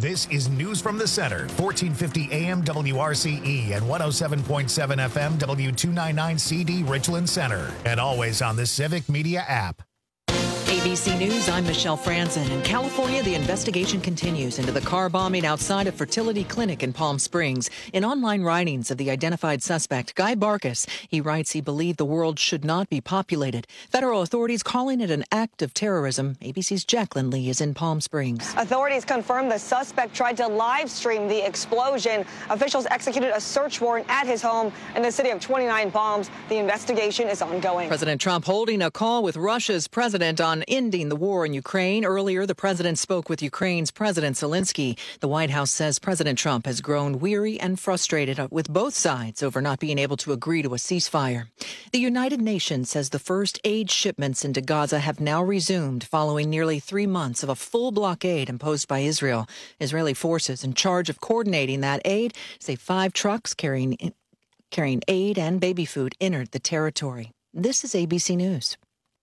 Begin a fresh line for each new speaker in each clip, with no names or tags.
This is News from the Center, 1450 AM WRCE and 107.7 FM W299CD Richland Center, and always on the Civic Media app.
ABC News, I'm Michelle Franzen. In California, the investigation continues into the car bombing outside a fertility clinic in Palm Springs. In online writings of the identified suspect, Guy Barkas, he writes he believed the world should not be populated. Federal authorities calling it an act of terrorism. ABC's Jacqueline Lee is in Palm Springs.
Authorities confirmed the suspect tried to live stream the explosion. Officials executed a search warrant at his home in the city of 29 Palms. The investigation is ongoing.
President Trump holding a call with Russia's president on ending the war in Ukraine. Earlier, the president spoke with Ukraine's President Zelensky. The White House says President Trump has grown weary and frustrated with both sides over not being able to agree to a ceasefire. The United Nations says the first aid shipments into Gaza have now resumed following nearly 3 months of a full blockade imposed by Israel. Israeli forces in charge of coordinating that aid say 5 trucks carrying aid and baby food entered the territory. This is ABC News.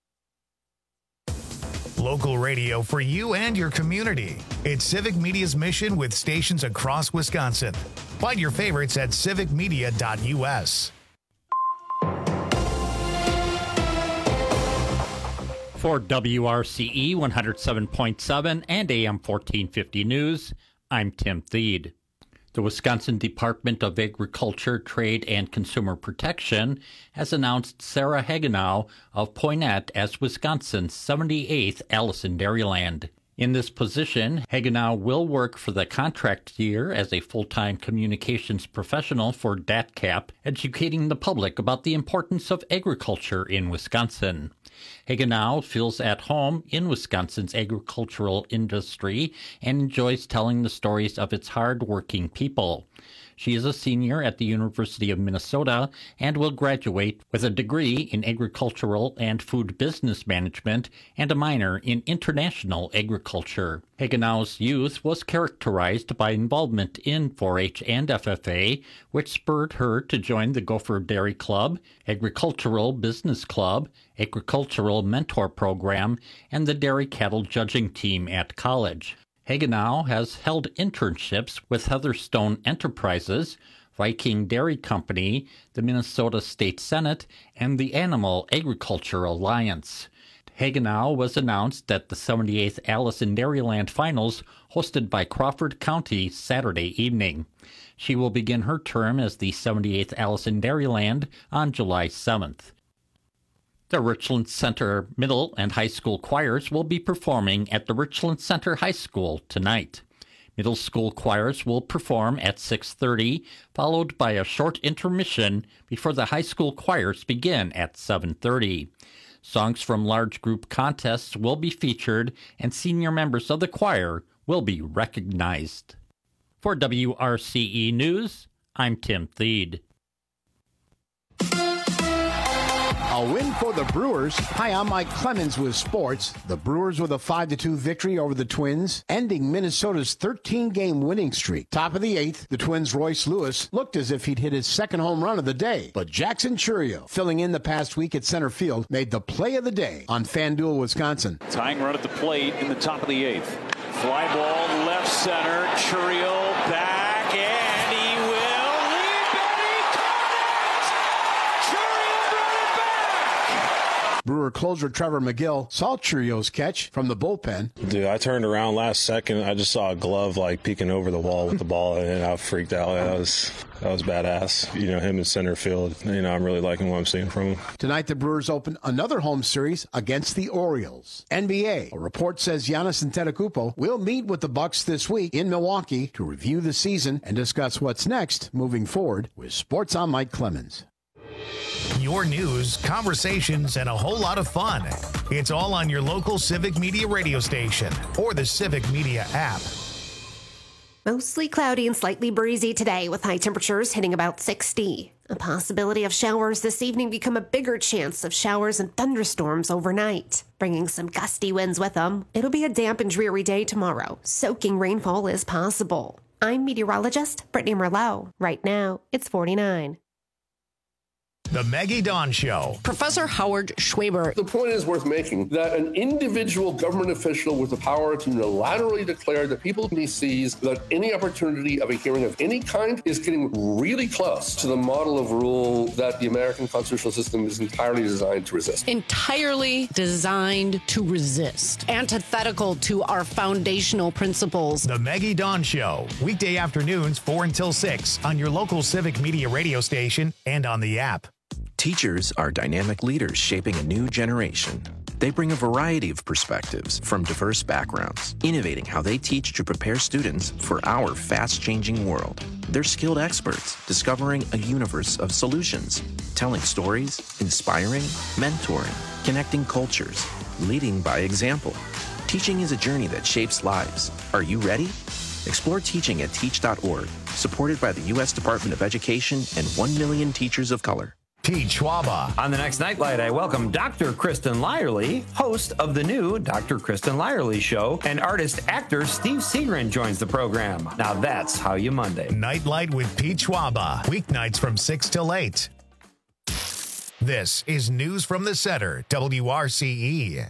Local radio for you and your community. It's Civic Media's mission with stations across Wisconsin. Find your favorites at civicmedia.us.
For WRCE 107.7 and AM 1450 News, I'm Tim Thede. The Wisconsin Department of Agriculture, Trade, and Consumer Protection has announced Sarah Hagenow of Poynette as Wisconsin's 78th Alice in Dairyland. In this position, Hagenow will work for the contract year as a full-time communications professional for DATCAP, educating the public about the importance of agriculture in Wisconsin. Hagenow feels at home in Wisconsin's agricultural industry and enjoys telling the stories of its hard-working people. She is a senior at the University of Minnesota and will graduate with a degree in agricultural and food business management and a minor in international agriculture. Hagenow's youth was characterized by involvement in 4-H and FFA, which spurred her to join the Gopher Dairy Club, Agricultural Business Club, Agricultural Mentor Program, and the Dairy Cattle Judging Team at college. Hagenow has held internships with Heatherstone Enterprises, Viking Dairy Company, the Minnesota State Senate, and the Animal Agriculture Alliance. Hagenow was announced at the 78th Alice in Dairyland Finals hosted by Crawford County Saturday evening. She will begin her term as the 78th Alice in Dairyland on July 7th. The Richland Center middle and high school choirs will be performing at the Richland Center High School tonight. Middle school choirs will perform at 6:30, followed by a short intermission before the high school choirs begin at 7:30. Songs from large group contests will be featured, and senior members of the choir will be recognized. For WRCE News, I'm Tim Thede.
A win for the Brewers. Hi, I'm Mike Clemens with sports. The Brewers with a 5-2 victory over the Twins, ending Minnesota's 13-game winning streak. Top of the 8th, the Twins' Royce Lewis looked as if he'd hit his second home run of the day. But Jackson Churio, filling in the past week at center field, made the play of the day on FanDuel Wisconsin.
Tying run at the plate in the top of the 8th. Fly ball left center. Churio back, and he will leap, and he caught it! Churio brought it back!
Brewer closer Trevor McGill saw Churio's catch from the bullpen.
Dude, I turned around last second. I just saw a glove peeking over the wall with the ball, and I freaked out. That was badass. Him in center field. I'm really liking what I'm seeing from him.
Tonight, the Brewers open another home series against the Orioles. NBA. A report says Giannis Antetokounmpo will meet with the Bucks this week in Milwaukee to review the season and discuss what's next moving forward. With Sports, I'm Mike Clemens.
Your news, conversations, and a whole lot of fun. It's all on your local Civic Media radio station or the Civic Media app.
Mostly cloudy and slightly breezy today with high temperatures hitting about 60. A possibility of showers this evening become a bigger chance of showers and thunderstorms overnight, bringing some gusty winds with them. It'll be a damp and dreary day tomorrow. Soaking rainfall is possible. I'm meteorologist Brittany Merlot. Right now, it's 49.
The Maggie Dawn Show.
Professor Howard Schwaber.
The point is worth making that an individual government official with the power to unilaterally declare that people he sees without any opportunity of a hearing of any kind is getting really close to the model of rule that the American constitutional system is entirely designed to resist.
Entirely designed to resist. Antithetical to our foundational principles.
The Maggie Dawn Show. Weekday afternoons 4 until 6 on your local Civic Media radio station and on the app.
Teachers are dynamic leaders shaping a new generation. They bring a variety of perspectives from diverse backgrounds, innovating how they teach to prepare students for our fast-changing world. They're skilled experts, discovering a universe of solutions, telling stories, inspiring, mentoring, connecting cultures, leading by example. Teaching is a journey that shapes lives. Are you ready? Explore teaching at teach.org, supported by the U.S. Department of Education and 1 million teachers of color.
Pete Schwaba.
On the next Nightlight, I welcome Dr. Kristen Lyerly, host of the new Dr. Kristen Lyerly Show, and artist-actor Steve Segrin joins the program. Now that's how you Monday.
Nightlight with Pete Schwaba. Weeknights from 6 till 8. This is News from the Center, WRCE.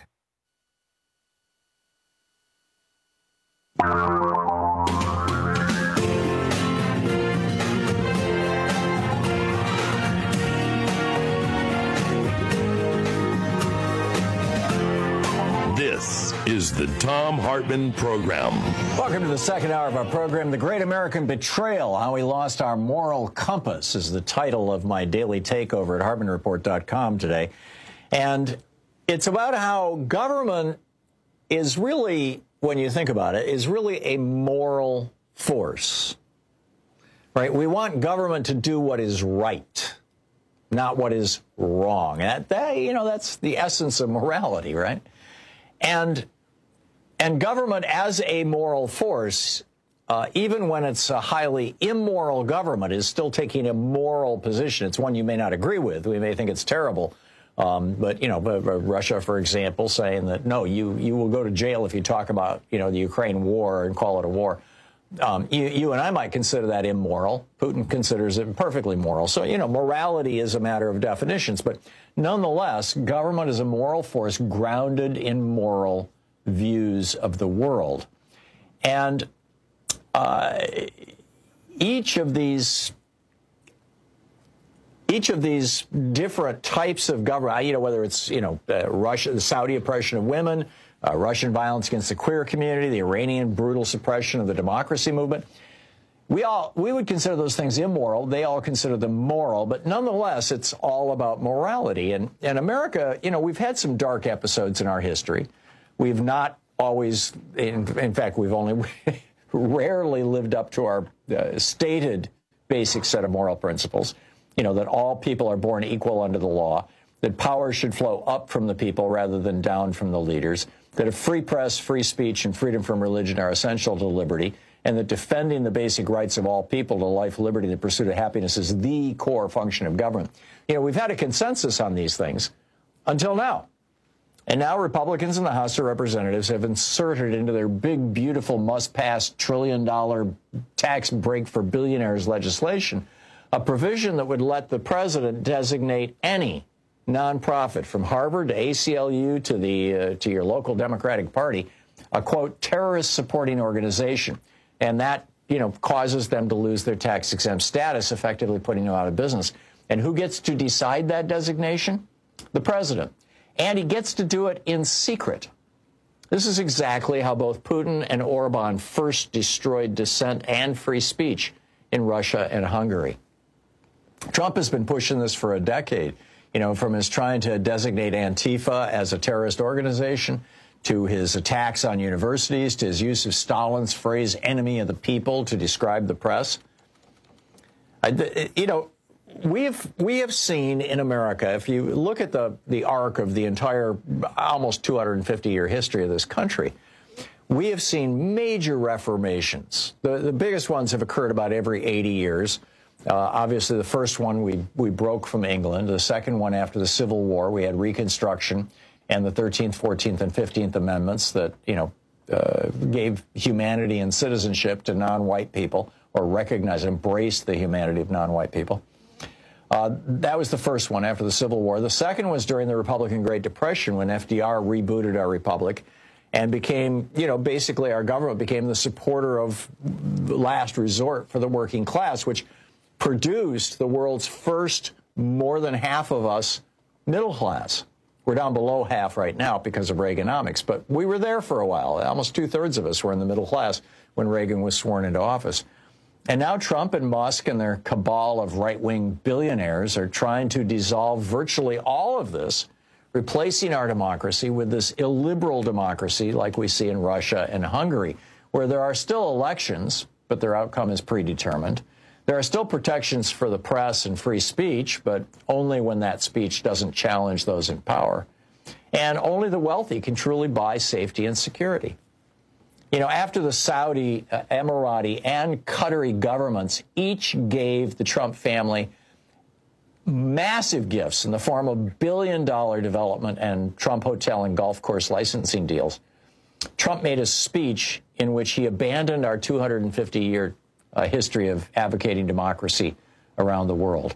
This is the Thom Hartmann Program.
Welcome to the second hour of our program. The Great American Betrayal, How We Lost Our Moral Compass is the title of my daily take over at HartmannReport.com today. And it's about how government is really, when you think about it, is really a moral force. Right? We want government to do what is right, not what is wrong. And that's the essence of morality, right? And government as a moral force, even when it's a highly immoral government, is still taking a moral position. It's one you may not agree with. We may think it's terrible. But Russia, for example, saying that, no, you will go to jail if you talk about, the Ukraine war and call it a war. You and I might consider that immoral. Putin considers it perfectly moral. So, morality is a matter of definitions. But nonetheless, government is a moral force grounded in moral views of the world. And each of these different types of government, whether it's, Russia, the Saudi oppression of women, Russian violence against the queer community, the Iranian brutal suppression of the democracy movement, we would consider those things immoral. They all consider them moral. But nonetheless, it's all about morality. And America, we've had some dark episodes in our history. We've not always, in fact, we've only rarely lived up to our stated basic set of moral principles. That all people are born equal under the law, that power should flow up from the people rather than down from the leaders, that a free press, free speech, and freedom from religion are essential to liberty, and that defending the basic rights of all people to life, liberty, and the pursuit of happiness is the core function of government. We've had a consensus on these things until now. And now Republicans in the House of Representatives have inserted into their big, beautiful, must-pass trillion-dollar tax break for billionaires legislation a provision that would let the president designate any nonprofit from Harvard to ACLU to your local Democratic Party a, quote, terrorist-supporting organization. And that, causes them to lose their tax-exempt status, effectively putting them out of business. And who gets to decide that designation? The president. And he gets to do it in secret. This is exactly how both Putin and Orban first destroyed dissent and free speech in Russia and Hungary. Trump has been pushing this for a decade, from his trying to designate Antifa as a terrorist organization, to his attacks on universities, to his use of Stalin's phrase, enemy of the people, to describe the press. We have seen in America, if you look at the arc of the entire almost 250-year history of this country, we have seen major reformations. The biggest ones have occurred about every 80 years. Obviously, the first one, we broke from England. The second one, after the Civil War, we had Reconstruction and the 13th, 14th, and 15th Amendments that, gave humanity and citizenship to non-white people, or recognized, embraced the humanity of non-white people. That was the first one after the Civil War. The second was during the Republican Great Depression when FDR rebooted our republic and became, basically our government became the supporter of last resort for the working class, which produced the world's first more than half of us middle class. We're down below half right now because of Reaganomics, but we were there for a while. Almost 2/3 of us were in the middle class when Reagan was sworn into office. And now Trump and Musk and their cabal of right-wing billionaires are trying to dissolve virtually all of this, replacing our democracy with this illiberal democracy like we see in Russia and Hungary, where there are still elections, but their outcome is predetermined. There are still protections for the press and free speech, but only when that speech doesn't challenge those in power. And only the wealthy can truly buy safety and security. After the Saudi, Emirati, and Qatari governments each gave the Trump family massive gifts in the form of billion-dollar development and Trump hotel and golf course licensing deals, Trump made a speech in which he abandoned our 250-year history of advocating democracy around the world.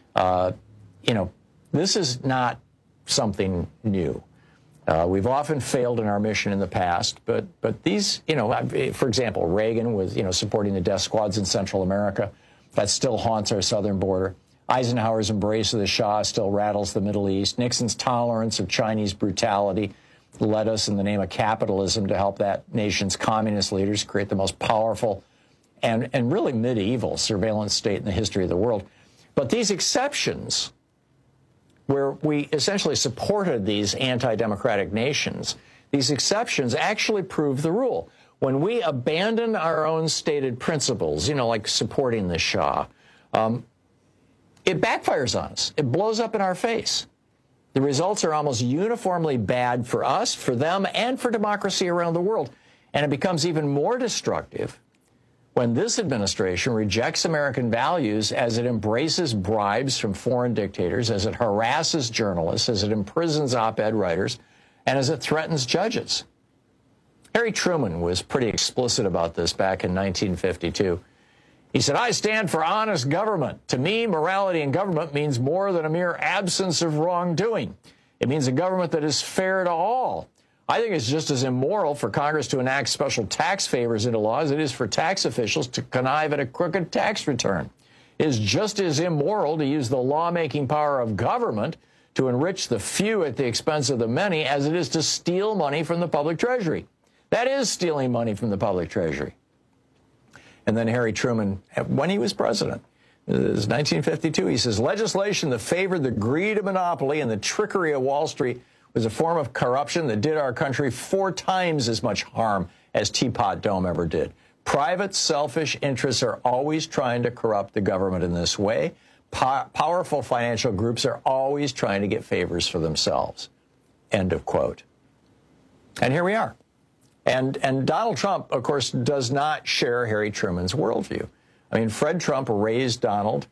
This is not something new. We've often failed in our mission in the past, but these, for example, Reagan was, supporting the death squads in Central America. That still haunts our southern border. Eisenhower's embrace of the Shah still rattles the Middle East. Nixon's tolerance of Chinese brutality led us in the name of capitalism to help that nation's communist leaders create the most powerful and really medieval surveillance state in the history of the world. But these exceptions, where we essentially supported these anti-democratic nations, these exceptions actually prove the rule. When we abandon our own stated principles, like supporting the Shah, it backfires on us. It blows up in our face. The results are almost uniformly bad for us, for them, and for democracy around the world. And it becomes even more destructive when this administration rejects American values as it embraces bribes from foreign dictators, as it harasses journalists, as it imprisons op-ed writers, and as it threatens judges. Harry Truman was pretty explicit about this back in 1952. He said, "I stand for honest government. To me, morality in government means more than a mere absence of wrongdoing. It means a government that is fair to all. I think it's just as immoral for Congress to enact special tax favors into law as it is for tax officials to connive at a crooked tax return. It is just as immoral to use the lawmaking power of government to enrich the few at the expense of the many as it is to steal money from the public treasury. That is stealing money from the public treasury." And then Harry Truman, when he was president, it was 1952, he says, "Legislation that favored the greed of monopoly and the trickery of Wall Street was a form of corruption that did our country 4 times as much harm as Teapot Dome ever did. Private, selfish interests are always trying to corrupt the government in this way. Powerful financial groups are always trying to get favors for themselves." End of quote. And here we are. And Donald Trump, of course, does not share Harry Truman's worldview. I mean, Fred Trump raised Donald.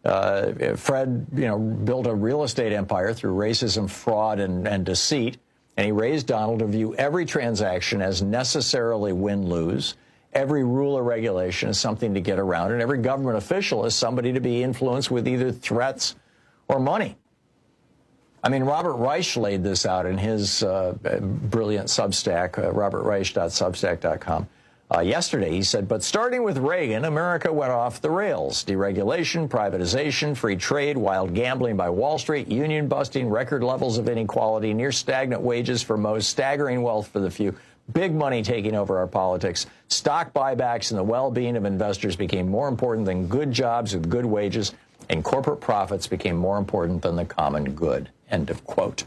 Fred, built a real estate empire through racism, fraud, and deceit. And he raised Donald to view every transaction as necessarily win-lose. Every rule or regulation is something to get around. And every government official is somebody to be influenced with either threats or money. I mean, Robert Reich laid this out in his brilliant Substack, robertreich.substack.com. Yesterday, he said, "But starting with Reagan, America went off the rails. Deregulation, privatization, free trade, wild gambling by Wall Street, union busting, record levels of inequality, near stagnant wages for most, staggering wealth for the few, big money taking over our politics. Stock buybacks and the well-being of investors became more important than good jobs with good wages, and corporate profits became more important than the common good." End of quote.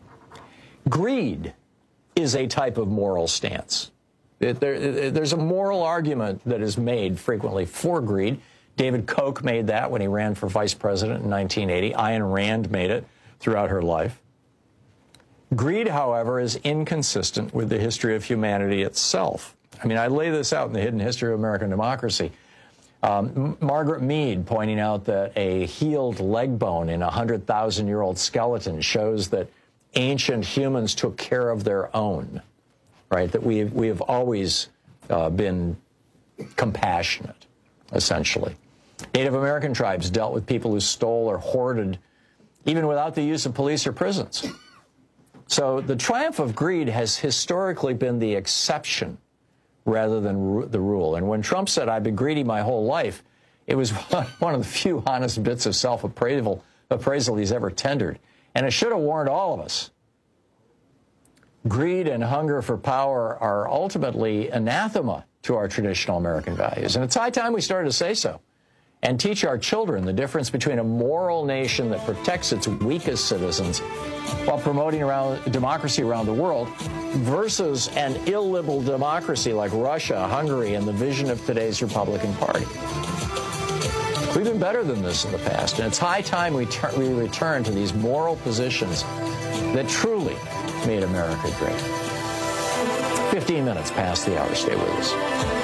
Greed is a type of moral stance. There's a moral argument that is made frequently for greed. David Koch made that when he ran for vice president in 1980. Ayn Rand made it throughout her life. Greed, however, is inconsistent with the history of humanity itself. I mean, I lay this out in The Hidden History of American Democracy. Margaret Mead pointing out that a healed leg bone in a 100,000-year-old skeleton shows that ancient humans took care of their own. Right, that we have always been compassionate, essentially. Native American tribes dealt with people who stole or hoarded, even without the use of police or prisons. So the triumph of greed has historically been the exception rather than the rule. And when Trump said, I've been greedy my whole life, it was one of the few honest bits of self-appraisal he's ever tendered. And it should have warned all of us. Greed and hunger for power are ultimately anathema to our traditional American values. And it's high time we started to say so and teach our children the difference between a moral nation that protects its weakest citizens while promoting democracy around the world versus an illiberal democracy like Russia, Hungary, and the vision of today's Republican Party. We've been better than this in the past, and it's high time we return to these moral positions that truly made America great. 15 minutes past the hour. Stay with us.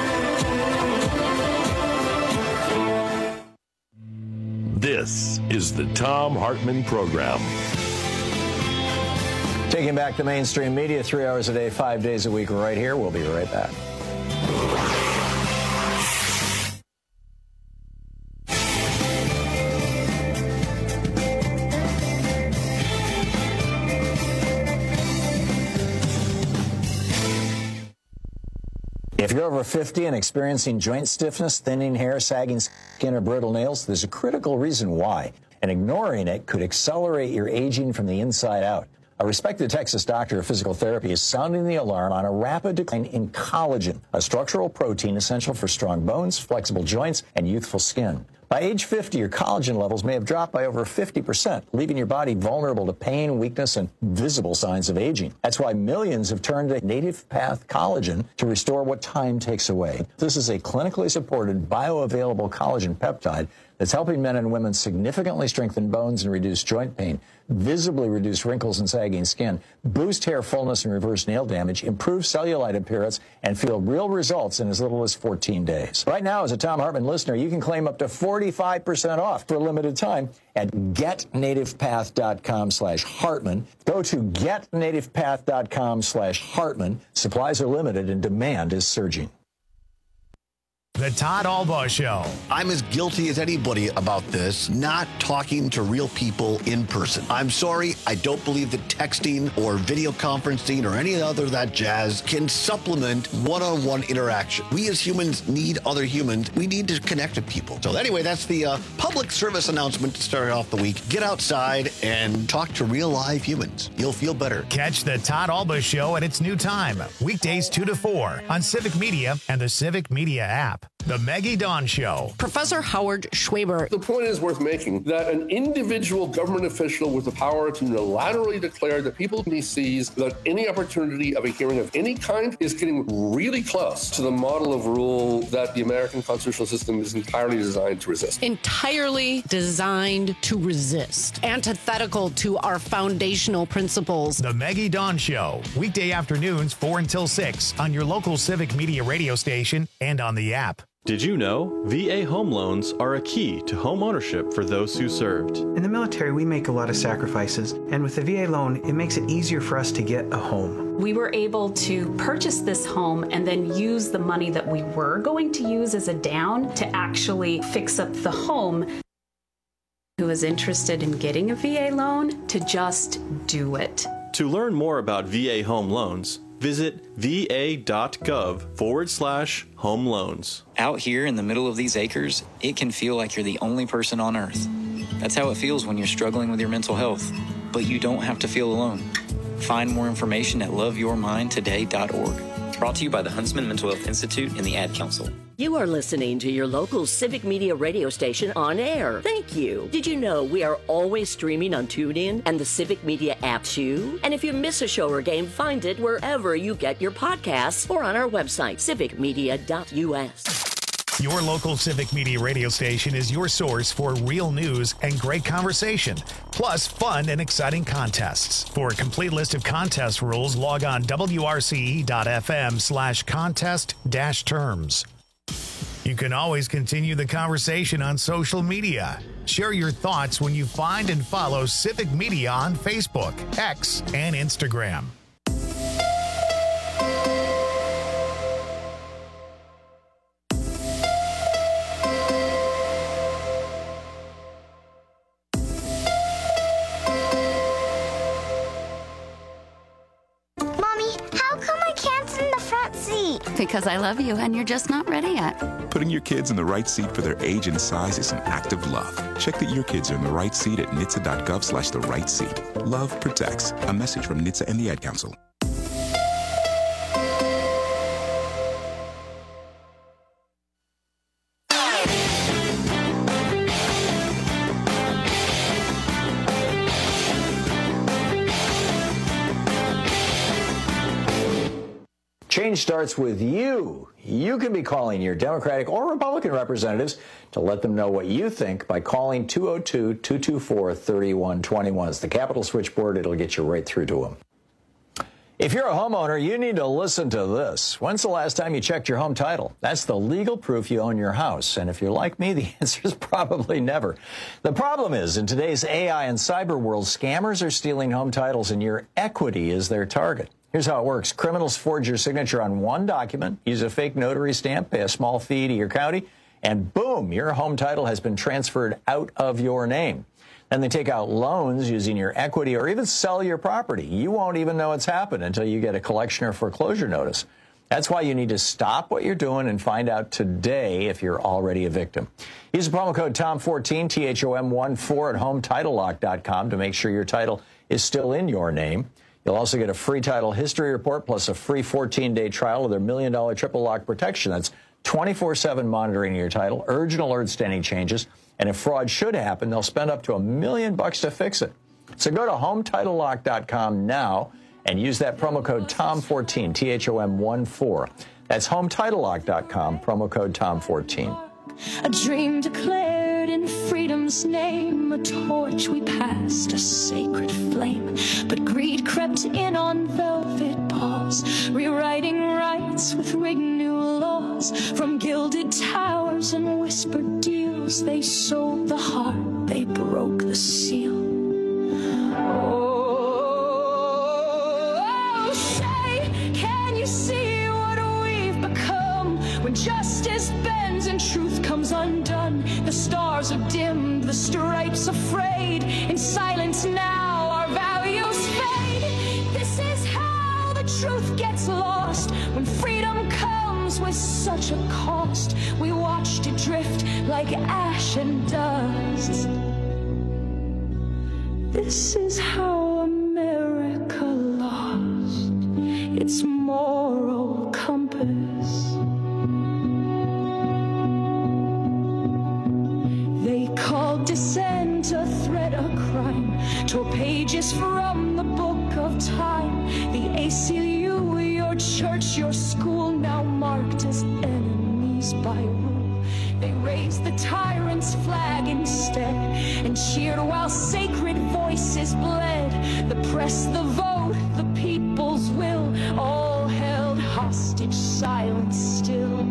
This is the Thom Hartmann Program.
Taking back the mainstream media 3 hours a day, 5 days a week, right here. We'll be right back. If you're over 50 and experiencing joint stiffness, thinning hair, sagging skin, or brittle nails, there's a critical reason why, and ignoring it could accelerate your aging from the inside out. A respected Texas doctor of physical therapy is sounding the alarm on a rapid decline in collagen, a structural protein essential for strong bones, flexible joints, and youthful skin. By age 50, your collagen levels may have dropped by over 50%, leaving your body vulnerable to pain, weakness, and visible signs of aging. That's why millions have turned to Native Path Collagen to restore what time takes away. This is a clinically supported, bioavailable collagen peptide that's helping men and women significantly strengthen bones and reduce joint pain, visibly reduce wrinkles and sagging skin, boost hair fullness and reverse nail damage, improve cellulite appearance, and feel real results in as little as 14 days. Right now, as a Thom Hartmann listener, you can claim up to 45% off for a limited time at getnativepath.com/Hartmann. Go to getnativepath.com/Hartmann. Supplies are limited and demand is surging.
The Todd Albaugh Show.
I'm as guilty as anybody about this, not talking to real people in person. I'm sorry, I don't believe that texting or video conferencing or any other of that jazz can supplement one-on-one interaction. We as humans need other humans. We need to connect with people. So anyway, that's the public service announcement to start off the week. Get outside and talk to real live humans. You'll feel better.
Catch the Todd Albaugh Show at its new time, weekdays 2 to 4 on Civic Media and the Civic Media app. The Maggie Dawn Show.
Professor Howard Schwaber.
The point is worth making that an individual government official with the power to unilaterally declare that people he sees without any opportunity of a hearing of any kind is getting really close to the model of rule that the American constitutional system is entirely designed to resist.
Entirely designed to resist. Antithetical to our foundational principles.
The Maggie Dawn Show. Weekday afternoons 4 until 6 on your local Civic Media radio station and on the app.
Did you know VA home loans are a key to home ownership for those who served?
In the military, we make a lot of sacrifices, and with the VA loan, it makes it easier for us to get a home.
We were able to purchase this home and then use the money that we were going to use as a down to actually fix up the home. Who is interested in getting a VA loan to just do it.
To learn more about VA home loans, visit va.gov/home loans.
Out here in the middle of these acres, it can feel like you're the only person on earth. That's how it feels when you're struggling with your mental health. But you don't have to feel alone. Find more information at loveyourmindtoday.org. Brought to you by the Huntsman Mental Health Institute and the Ad Council.
You are listening to your local Civic Media radio station on air. Thank you. Did you know we are always streaming on TuneIn and the Civic Media app too? And if you miss a show or game, find it wherever you get your podcasts or on our website, civicmedia.us.
Your local Civic Media radio station is your source for real news and great conversation, plus fun and exciting contests. For a complete list of contest rules, log on wrce.fm/contest-terms. You can always continue the conversation on social media. Share your thoughts when you find and follow Civic Media on Facebook, X, and Instagram.
because I love you and you're just not ready yet.
Putting your kids in the right seat for their age and size is an act of love. Check that your kids are in the right seat at NHTSA.gov/the right seat. Love protects. A message from NHTSA and the Ad Council.
Change starts with you. You can be calling your Democratic or Republican representatives to let them know what you think by calling 202-224-3121. It's the Capitol switchboard. It'll get you right through to them. If you're a homeowner, you need to listen to this. When's the last time you checked your home title? That's the legal proof you own your house. And if you're like me, the answer is probably never. The problem is, in today's AI and cyber world, scammers are stealing home titles and your equity is their target. Here's how it works. Criminals forge your signature on one document, use a fake notary stamp, pay a small fee to your county, and boom, your home title has been transferred out of your name. Then they take out loans using your equity or even sell your property. You won't even know it's happened until you get a collection or foreclosure notice. That's why you need to stop what you're doing and find out today if you're already a victim. Use the promo code TOM14, THOM14 at HomeTitleLock.com to make sure your title is still in your name. You'll also get a free title history report plus a free 14-day trial of their $1 million triple lock protection. That's 24/7 monitoring your title, urgent alerts to any changes, and if fraud should happen, they'll spend up to $1 million to fix it. So go to HomeTitleLock.com now and use that promo code TOM14, THOM14. That's HomeTitleLock.com, promo code TOM14.
A dream declared in freedom's name, a torch we passed, a sacred flame. But greed crept in on velvet paws, rewriting rights with rigged new laws. From gilded towers and whispered deals, they sold the heart, they broke the seal. Oh, say, can you see what we've become when justice bends and truth comes undone? The stars are dimmed, the stripes are frayed. In silence now our values fade. This is how the truth gets lost, when freedom comes with such a cost. We watched it drift like ash and dust. This is how America lost its moral compass. They called dissent a threat, a crime, tore pages from the book of time. The ACLU, your church, your school, now marked as enemies by rule. They raised the tyrant's flag instead and cheered while sacred voices bled. The press, the vote, the people's will, all held hostage, silent still.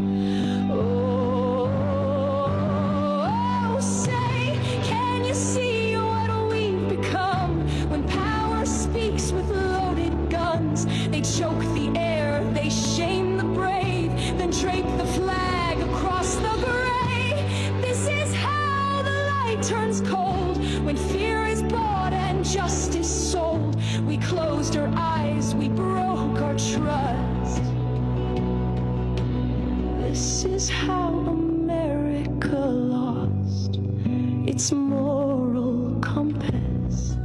Oh, say, can you see what we've become when power speaks with loaded guns? They choke the air, they shame the brave, then drape the flag across the gray. This is how the light turns cold, when fear is bought and justice sold. We closed our eyes, we broke our trust. This is how America lost its moral compass.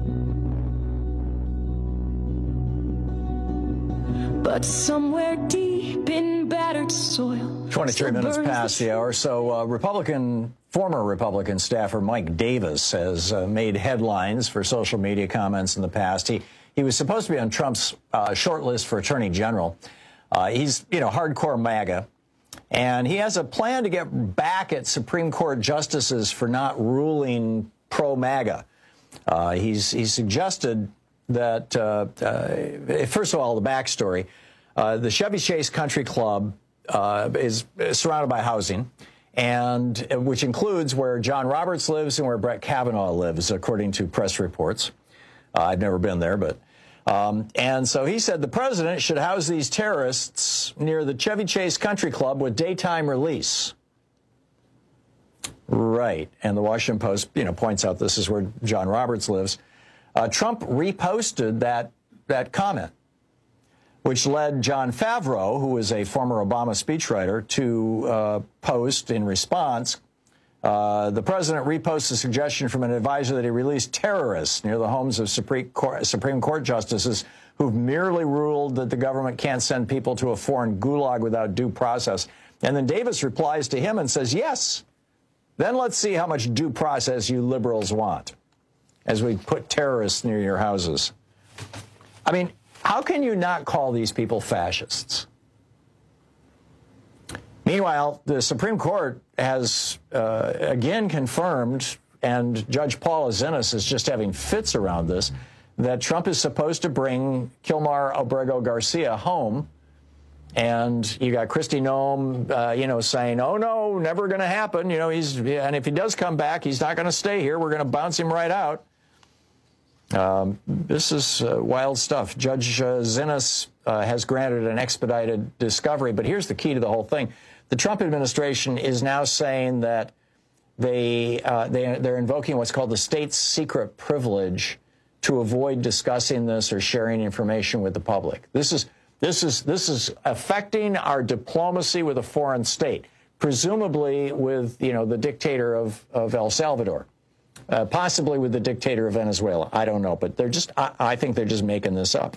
But somewhere deep in battered soil,
23 minutes past the hour. So former Republican staffer Mike Davis has made headlines for social media comments in the past. He was supposed to be on Trump's short list for Attorney General. He's, hardcore MAGA. And he has a plan to get back at Supreme Court justices for not ruling pro-MAGA. He's suggested that, first of all, the backstory. The Chevy Chase Country Club is surrounded by housing, and which includes where John Roberts lives and where Brett Kavanaugh lives, according to press reports. I've never been there, but... and so he said the president should house these terrorists near the Chevy Chase Country Club with daytime release. Right. And the Washington Post, points out this is where John Roberts lives. Trump reposted that comment. which led Jon Favreau, who was a former Obama speechwriter, to post in response, the president reposts a suggestion from an advisor that he release terrorists near the homes of Supreme Court justices who've merely ruled that the government can't send people to a foreign gulag without due process. And then Davis replies to him and says, yes, then let's see how much due process you liberals want as we put terrorists near your houses. I mean, how can you not call these people fascists? Meanwhile, the Supreme Court has again confirmed, and Judge Paula Zinnes is just having fits around this, that Trump is supposed to bring Kilmar Abrego Garcia home. And you got Kristi Noem, saying, oh, no, never going to happen. And if he does come back, he's not going to stay here. We're going to bounce him right out. This is wild stuff. Judge Zinnes has granted an expedited discovery. But here's the key to the whole thing. The Trump administration is now saying that they're invoking what's called the state secret privilege to avoid discussing this or sharing information with the public. This is affecting our diplomacy with a foreign state, presumably with, the dictator of El Salvador, possibly with the dictator of Venezuela. I don't know, but I think they're just making this up.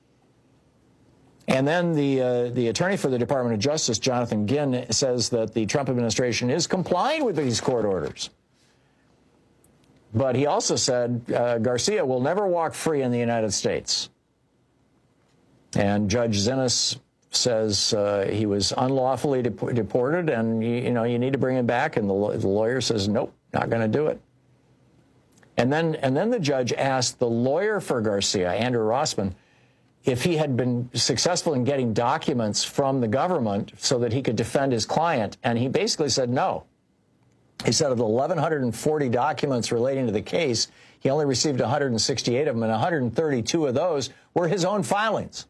And then the attorney for the Department of Justice, Jonathan Ginn, says that the Trump administration is complying with these court orders. But he also said Garcia will never walk free in the United States. And Judge Zinnes says he was unlawfully deported, and you need to bring him back. And the lawyer says, nope, not going to do it. And then the judge asked the lawyer for Garcia, Andrew Rossman, if he had been successful in getting documents from the government so that he could defend his client. And he basically said no. He said of the 1,140 documents relating to the case, he only received 168 of them, and 132 of those were his own filings.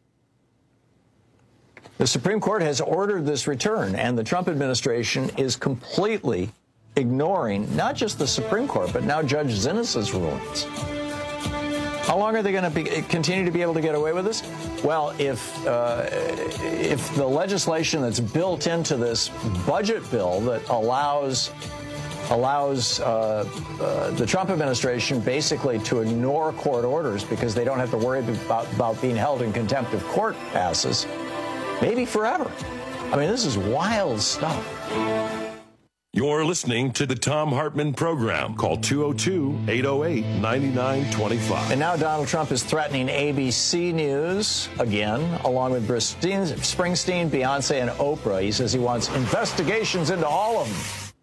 The Supreme Court has ordered this return, and the Trump administration is completely ignoring not just the Supreme Court, but now Judge Zinnes's rulings. How long are they going to continue to be able to get away with this? Well, if the legislation that's built into this budget bill that allows the Trump administration basically to ignore court orders because they don't have to worry about being held in contempt of court passes, maybe forever. I mean, this is wild stuff.
You're listening to the Thom Hartmann Program. Call 202-808-9925.
And now Donald Trump is threatening ABC News again, along with Springsteen, Beyonce, and Oprah. He says he wants investigations into all of them.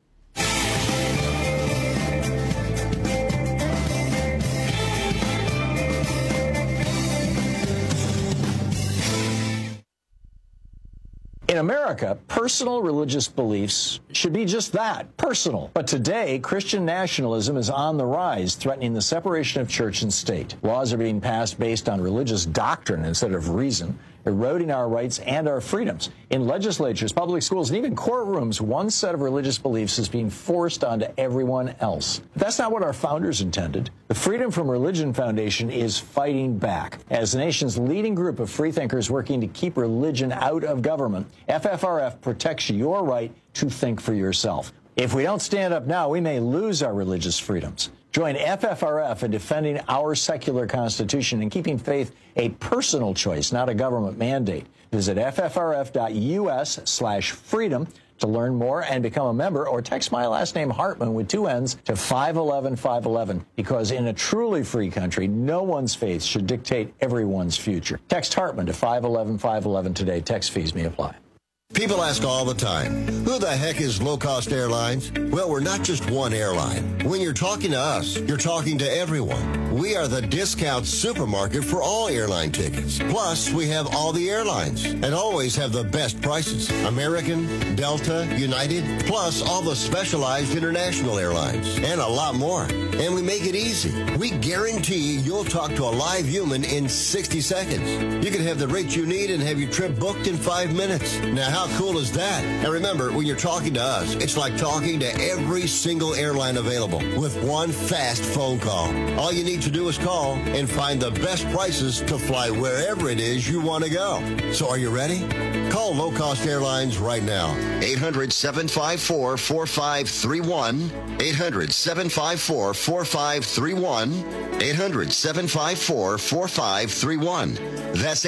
In America, personal religious beliefs should be just that, personal. But today, Christian nationalism is on the rise, threatening the separation of church and state. Laws are being passed based on religious doctrine instead of reason, eroding our rights and our freedoms. In legislatures, public schools, and even courtrooms, one set of religious beliefs is being forced onto everyone else. But that's not what our founders intended. The Freedom from Religion Foundation is fighting back. As the nation's leading group of freethinkers working to keep religion out of government, FFRF protects your right to think for yourself. If we don't stand up now, we may lose our religious freedoms. Join FFRF in defending our secular constitution and keeping faith a personal choice, not a government mandate. Visit ffrf.us/freedom to learn more and become a member, or text my last name Hartmann with 2 N's to 511-511. Because in a truly free country, no one's faith should dictate everyone's future. Text Hartmann to 511-511 today. Text fees may apply.
People ask all the time, who the heck is Low Cost Airlines? Well, we're not just one airline. When you're talking to us, you're talking to everyone. We are the discount supermarket for all airline tickets. Plus, we have all the airlines and always have the best prices. American, Delta, United, plus all the specialized international airlines and a lot more. And we make it easy. We guarantee you'll talk to a live human in 60 seconds. You can have the rate you need and have your trip booked in 5 minutes. Now, how
How cool is that? And remember, when you're talking to us, it's like talking to every single airline available with one fast phone call. All you need to do is call and find the best prices to fly wherever it is you want to go. So are you ready? Call Low Cost Airlines right now.
800-754-4531. 800-754-4531. 800-754-4531. That's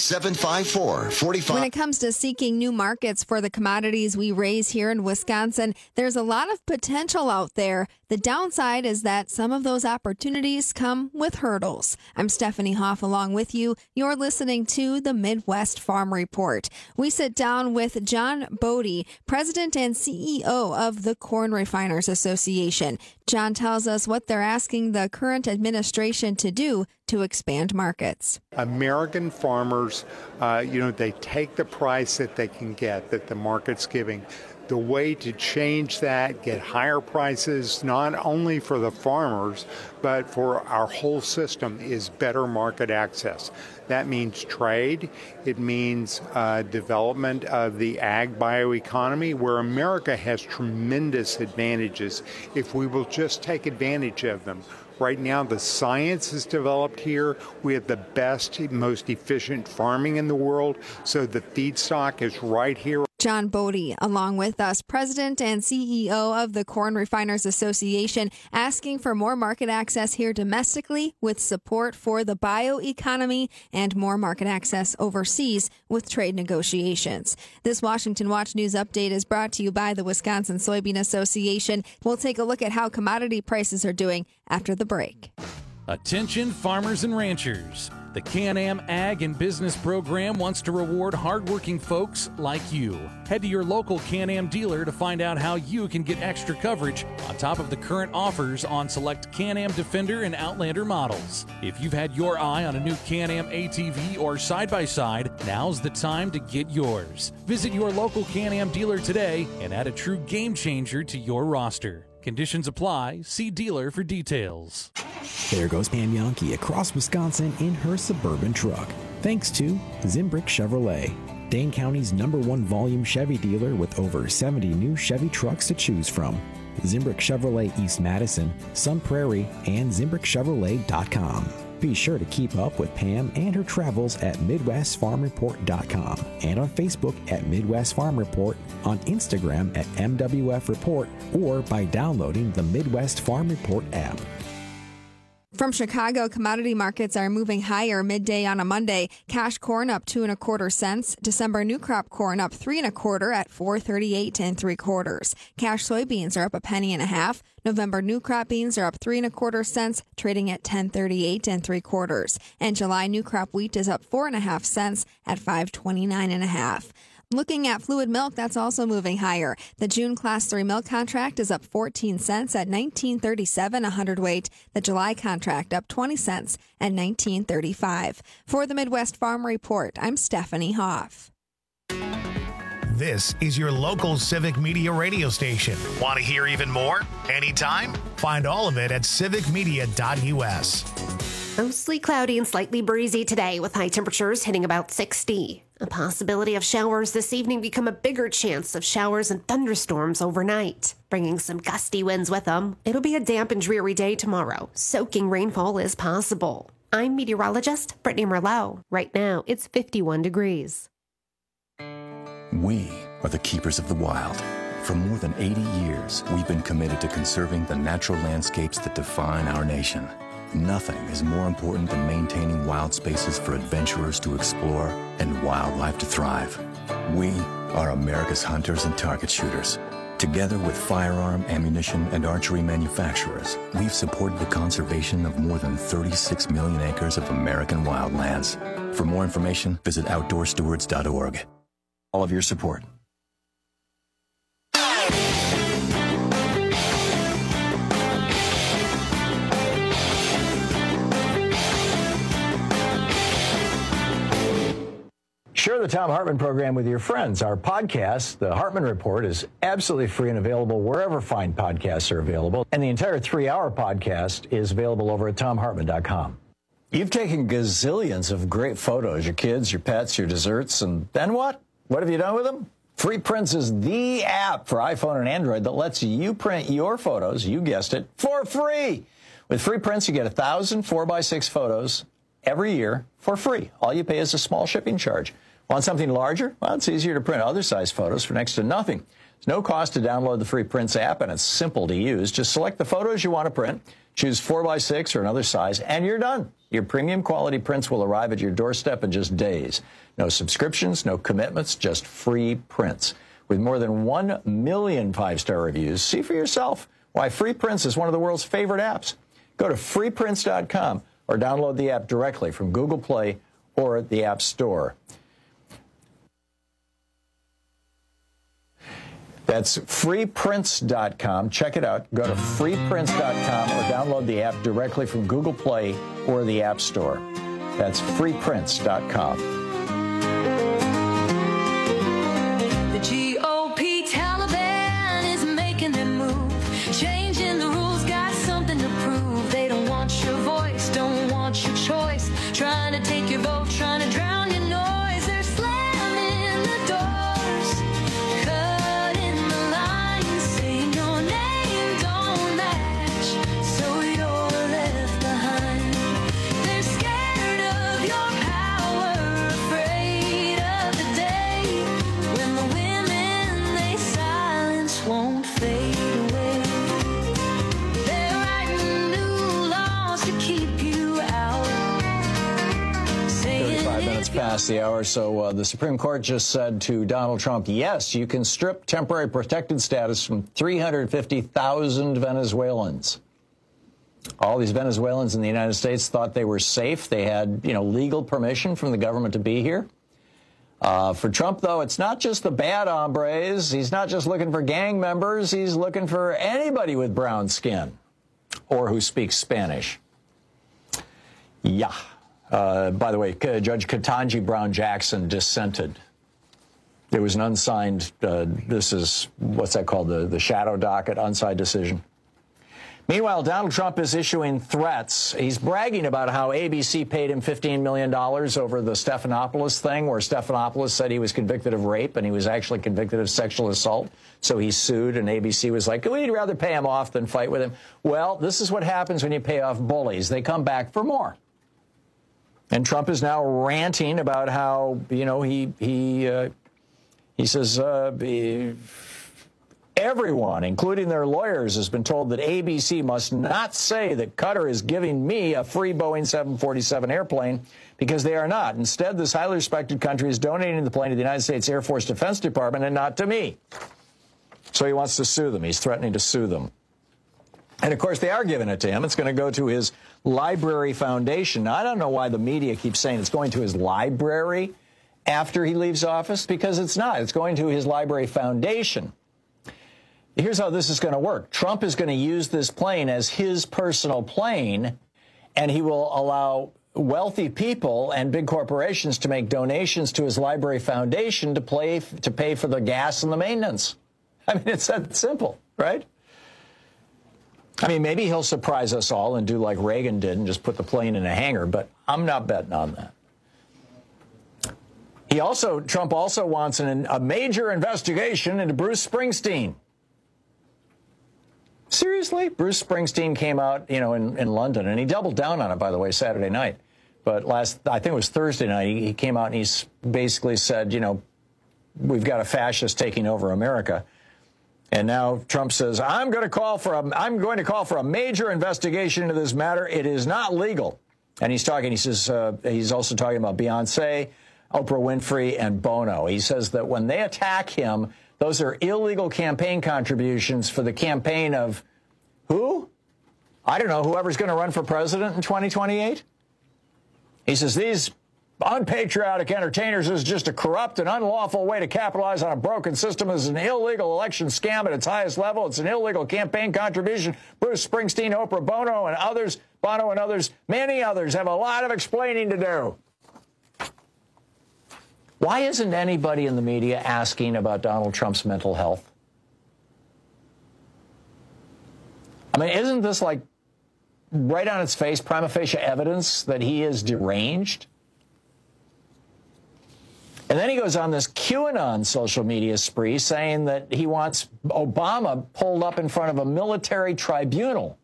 800-754-4531.
When it comes to seeking new markets for the commodities we raise here in Wisconsin, there's a lot of potential out there. The downside is that some of those opportunities come with hurdles. I'm Stephanie Hoff along with you. You're listening to the Midwest Farm Report. We sit down with John Bodie, President and CEO of the Corn Refiners Association. John tells us what they're asking the current administration to do to expand markets.
American farmers, they take the price that they can get, that the market's giving. The way to change that, get higher prices, not only for the farmers, but for our whole system, is better market access. That means trade. It means development of the ag bioeconomy, where America has tremendous advantages if we will just take advantage of them. Right now, the science is developed here. We have the best, most efficient farming in the world, so the feedstock is right here.
John Bodie, along with us, President and CEO of the Corn Refiners Association, asking for more market access here domestically with support for the bioeconomy and more market access overseas with trade negotiations. This Washington Watch News Update is brought to you by the Wisconsin Soybean Association. We'll take a look at how commodity prices are doing after the break.
Attention farmers and ranchers. The Can-Am Ag and Business Program wants to reward hardworking folks like you. Head to your local Can-Am dealer to find out how you can get extra coverage on top of the current offers on select Can-Am Defender and Outlander models. If you've had your eye on a new Can-Am ATV or side-by-side, now's the time to get yours. Visit your local Can-Am dealer today and add a true game changer to your roster. Conditions apply. See dealer for details.
There goes Pam Yonke across Wisconsin in her Suburban truck. Thanks to Zimbrick Chevrolet, Dane County's #1 volume Chevy dealer with over 70 new Chevy trucks to choose from. Zimbrick Chevrolet East Madison, Sun Prairie, and ZimbrickChevrolet.com. Be sure to keep up with Pam and her travels at MidwestFarmReport.com and on Facebook at Midwest Farm Report, on Instagram at MWF Report, or by downloading the Midwest Farm Report app.
From Chicago, commodity markets are moving higher midday on a Monday. Cash corn up 2 1/4 cents. December new crop corn up 3 1/4 at 4.38 3/4. Cash soybeans are up 1.5 pennies. November new crop beans are up 3 1/4 cents, trading at 10.38 3/4. And July new crop wheat is up 4.5 cents at 5.29 Looking at fluid milk, that's also moving higher. The June Class 3 milk contract is up 14 cents at 19.37 a hundredweight. The July contract up 20 cents at 19.35. For the Midwest Farm Report, I'm Stephanie Hoff.
This is your local Civic Media radio station. Want to hear even more? Anytime? Find all of it at civicmedia.us.
Mostly cloudy and slightly breezy today with high temperatures hitting about 60. A possibility of showers this evening become a bigger chance of showers and thunderstorms overnight, bringing some gusty winds with them. It'll be a damp and dreary day tomorrow. Soaking rainfall is possible. I'm meteorologist Brittany Merlot. Right now, it's 51 degrees.
We are the keepers of the wild. For more than 80 years, we've been committed to conserving the natural landscapes that define our nation. Nothing is more important than maintaining wild spaces for adventurers to explore and wildlife to thrive. We are America's hunters and target shooters. Together with firearm, ammunition, and archery manufacturers, we've supported the conservation of more than 36 million acres of American wildlands. For more information, visit OutdoorStewards.org. All of your support.
Share the Thom Hartmann program with your friends. Our podcast, The Hartmann Report, is absolutely free and available wherever fine podcasts are available. And the entire 3-hour podcast is available over at ThomHartmann.com. You've taken gazillions of great photos, your kids, your pets, your desserts, and then what? What have you done with them? Free Prints is the app for iPhone and Android that lets you print your photos, you guessed it, for free. With Free Prints, you get 1,000 4x6 photos every year for free. All you pay is a small shipping charge. Want something larger? Well, it's easier to print other size photos for next to nothing. There's no cost to download the Free Prints app, and it's simple to use. Just select the photos you want to print, choose 4x6 or another size, and you're done. Your premium quality prints will arrive at your doorstep in just days. No subscriptions, no commitments, just free prints. With more than 1 million 5-star reviews, see for yourself why Free Prints is one of the world's favorite apps. Go to freeprints.com or download the app directly from Google Play or the App Store. That's freeprints.com. Check it out. Go to freeprints.com or download the app directly from Google Play or the App Store. That's freeprints.com.
The GOP Taliban is making their move, changing the rules, got something to prove. They don't want your voice, don't want your choice, trying to take your vote, trying to drown your noise. They're slamming the doors, cutting the lines, saying your name don't match, so you're left behind. They're scared of your power, afraid of the day when the women they silence won't fade away. They're writing new laws to keep you out.
35 minutes past the hour, so the Supreme Court just said to Donald Trump, yes, you can strip temporary protected status from 350,000 Venezuelans. All these Venezuelans in the United States thought they were safe. They had, legal permission from the government to be here. For Trump, though, it's not just the bad hombres. He's not just looking for gang members. He's looking for anybody with brown skin or who speaks Spanish. Yeah. By the way, Judge Ketanji Brown Jackson dissented. There was an unsigned, this is, what's that called, the shadow docket, unsigned decision. Meanwhile, Donald Trump is issuing threats. He's bragging about how ABC paid him $15 million over the Stephanopoulos thing, where Stephanopoulos said he was convicted of rape and he was actually convicted of sexual assault. So he sued, and ABC was like, we'd rather pay him off than fight with him. Well, this is what happens when you pay off bullies. They come back for more. And Trump is now ranting about how, he says everyone, including their lawyers, has been told that ABC must not say that Qatar is giving me a free Boeing 747 airplane, because they are not. Instead, this highly respected country is donating the plane to the United States Air Force Defense Department and not to me. So he wants to sue them. He's threatening to sue them. And, of course, they are giving it to him. It's going to go to his library foundation. Now, I don't know why the media keeps saying it's going to his library after he leaves office, because it's not. It's going to his library foundation. Here's how this is going to work. Trump is going to use this plane as his personal plane, and he will allow wealthy people and big corporations to make donations to his library foundation to pay for the gas and the maintenance. I mean, it's that simple, right? I mean, maybe he'll surprise us all and do like Reagan did and just put the plane in a hangar, but I'm not betting on that. Trump also wants a major investigation into Bruce Springsteen. Seriously? Bruce Springsteen came out, in London, and he doubled down on it, by the way, Saturday night. But I think it was Thursday night, he came out and he basically said, we've got a fascist taking over America. And now Trump says, I'm going to call for a major investigation into this matter. It is not legal. And he says, he's also talking about Beyonce, Oprah Winfrey, and Bono. He says that when they attack him, those are illegal campaign contributions for the campaign of who? I don't know, whoever's going to run for president in 2028. He says these unpatriotic entertainers is just a corrupt and unlawful way to capitalize on a broken system. It's an illegal election scam at its highest level. It's an illegal campaign contribution. Bruce Springsteen, Oprah, Bono, and others, many others, have a lot of explaining to do. Why isn't anybody in the media asking about Donald Trump's mental health? I mean, isn't this like right on its face, prima facie evidence that he is deranged? And then he goes on this QAnon social media spree saying that he wants Obama pulled up in front of a military tribunal.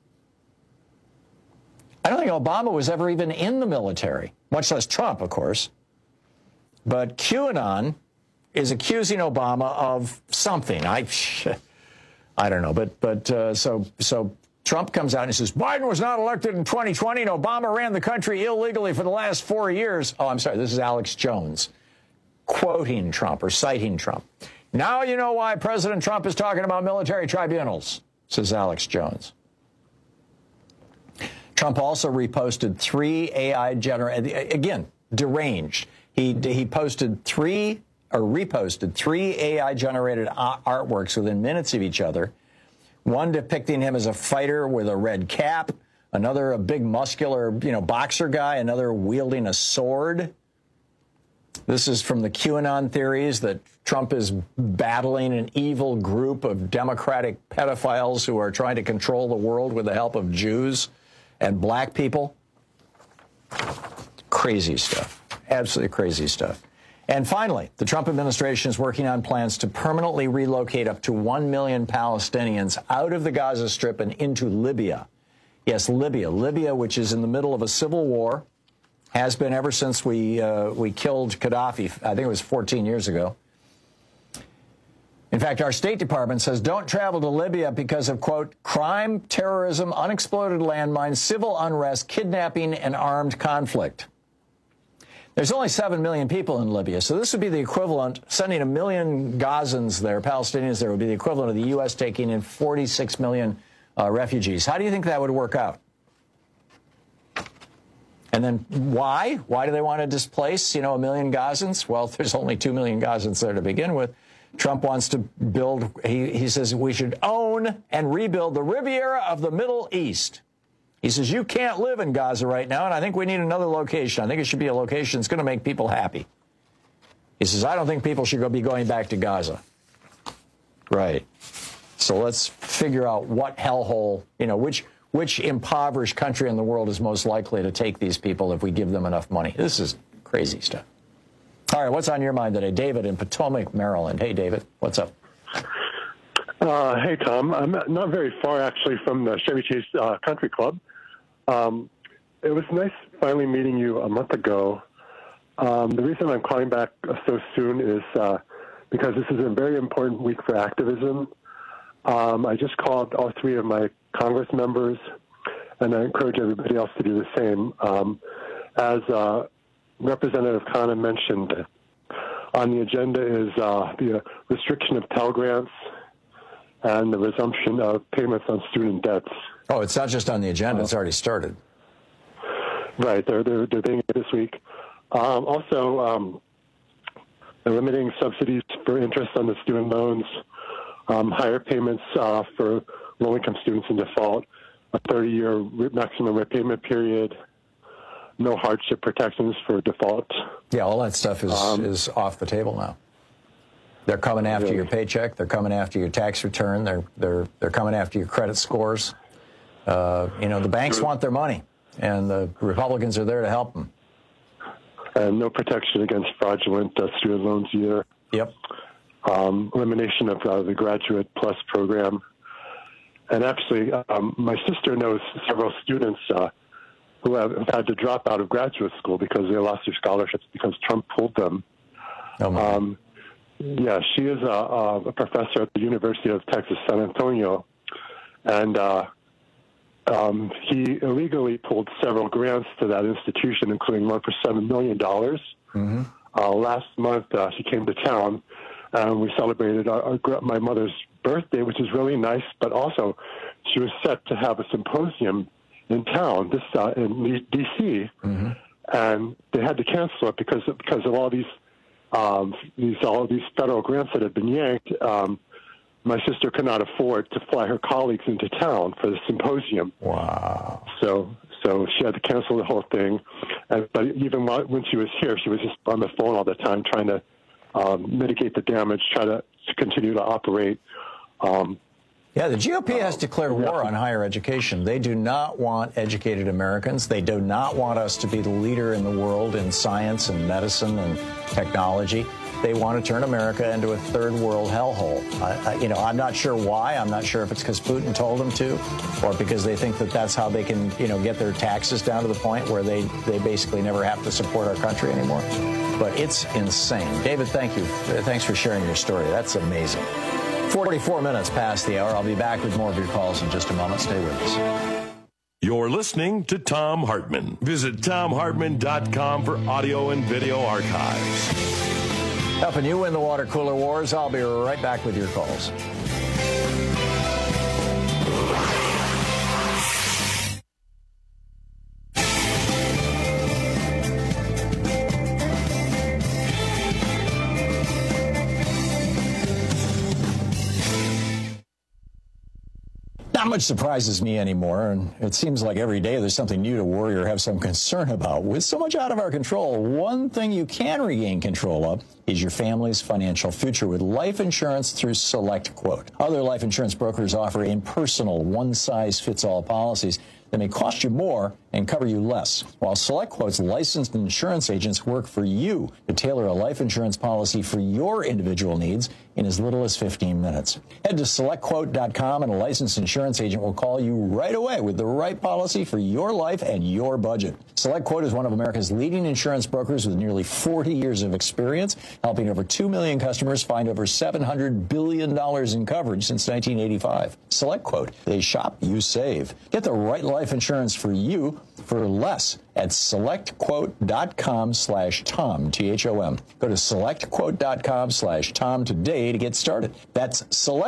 I don't think Obama was ever even in the military, much less Trump, of course. But QAnon is accusing Obama of something. I don't know. But so Trump comes out and he says, Biden was not elected in 2020 and Obama ran the country illegally for the last 4 years. Oh, I'm sorry. This is Alex Jones quoting Trump or citing Trump. Now you know why President Trump is talking about military tribunals, says Alex Jones. Trump also reposted 3 AI generated, again, deranged. He reposted 3 AI generated artworks within minutes of each other. One depicting him as a fighter with a red cap, another a big muscular, boxer guy, another wielding a sword. This is from the QAnon theories that Trump is battling an evil group of Democratic pedophiles who are trying to control the world with the help of Jews and black people. Crazy stuff. Absolutely crazy stuff. And finally, the Trump administration is working on plans to permanently relocate up to 1 million Palestinians out of the Gaza Strip and into Libya. Yes, Libya. Libya, which is in the middle of a civil war, has been ever since we killed Gaddafi. I think it was 14 years ago. In fact, our State Department says don't travel to Libya because of, quote, crime, terrorism, unexploded landmines, civil unrest, kidnapping, and armed conflict. There's only 7 million people in Libya, so this would be the equivalent, sending 1 million Gazans there, Palestinians there, would be the equivalent of the U.S. taking in 46 million refugees. How do you think that would work out? And then why? Why do they want to displace, 1 million Gazans? Well, there's only 2 million Gazans there to begin with. Trump wants to build, he says we should own and rebuild the Riviera of the Middle East. He says, you can't live in Gaza right now, and I think we need another location. I think it should be a location that's going to make people happy. He says, I don't think people should be going back to Gaza. Right. So let's figure out what hellhole, which impoverished country in the world is most likely to take these people if we give them enough money. This is crazy stuff. All right, what's on your mind today? David in Potomac, Maryland. Hey, David, what's up?
Hey, Tom. I'm not very far, actually, from the Chevy Chase Country Club. It was nice finally meeting you a month ago. The reason I'm calling back so soon is because this is a very important week for activism. I just called all 3 of my Congress members, and I encourage everybody else to do the same. As Representative Khanna mentioned, on the agenda is the restriction of Pell Grants and the resumption of payments on student debts. Oh, it's not just on the agenda. It's already started. Right. They're doing it this week. Also, limiting subsidies for interest on the student loans, higher payments for low-income students in default, a 30-year maximum repayment period, no hardship protections for default. Yeah, all that stuff is off the table now. They're coming after your paycheck. They're coming after your tax return. They're coming after your credit scores. The banks want their money, and the Republicans are there to help them. And no protection against fraudulent student loans either. Yep. Elimination of the Graduate Plus program. And actually, my sister knows several students who have had to drop out of graduate school because they lost their scholarships because Trump pulled them. Yeah, she is a professor at the University of Texas, San Antonio, and he illegally pulled several grants to that institution, including one for $7 million. Mm-hmm. Last month, she came to town, and we celebrated my mother's birthday, which is really nice, but also she was set to have a symposium in town, in D.C., mm-hmm. and they had to cancel it because of all these federal grants that had been yanked. My sister could not afford to fly her colleagues into town for the symposium. Wow! So she had to cancel the whole thing. But even when she was here, she was just on the phone all the time trying to mitigate the damage, try to continue to operate.
Yeah, the GOP has declared war on higher education. They do not want educated Americans. They do not want us to be the leader in the world in science and medicine and technology. They want to turn America into a third world hellhole. I'm not sure why. I'm not sure if it's because Putin told them to, or because they think that that's how they can, get their taxes down to the point where they basically never have to support our country anymore. But it's insane. David, thank you. Thanks for sharing your story. That's amazing. 44 minutes past the hour. I'll be back with more of your calls in just a moment. Stay with us.
You're listening to Thom Hartmann. Visit ThomHartmann.com for audio and video archives.
Helping you win the water cooler wars. I'll be right back with your calls. Not much surprises me anymore, and it seems like every day there's something new to worry or have some concern about. With so much out of our control, one thing you can regain control of is your family's financial future with life insurance through SelectQuote. Other life insurance brokers offer impersonal, one-size-fits-all policies that may cost you more and cover you less, while SelectQuote's licensed insurance agents work for you to tailor a life insurance policy for your individual needs in as little as 15 minutes. Head to SelectQuote.com and a licensed insurance agent will call you right away with the right policy for your life and your budget. SelectQuote is one of America's leading insurance brokers with nearly 40 years of experience, helping over 2 million customers find over $700 billion in coverage since 1985. SelectQuote. They shop, you save. Get the right life insurance for you for less at SelectQuote.com/Tom, T-H-O-M. Go to SelectQuote.com/Tom today to get started. That's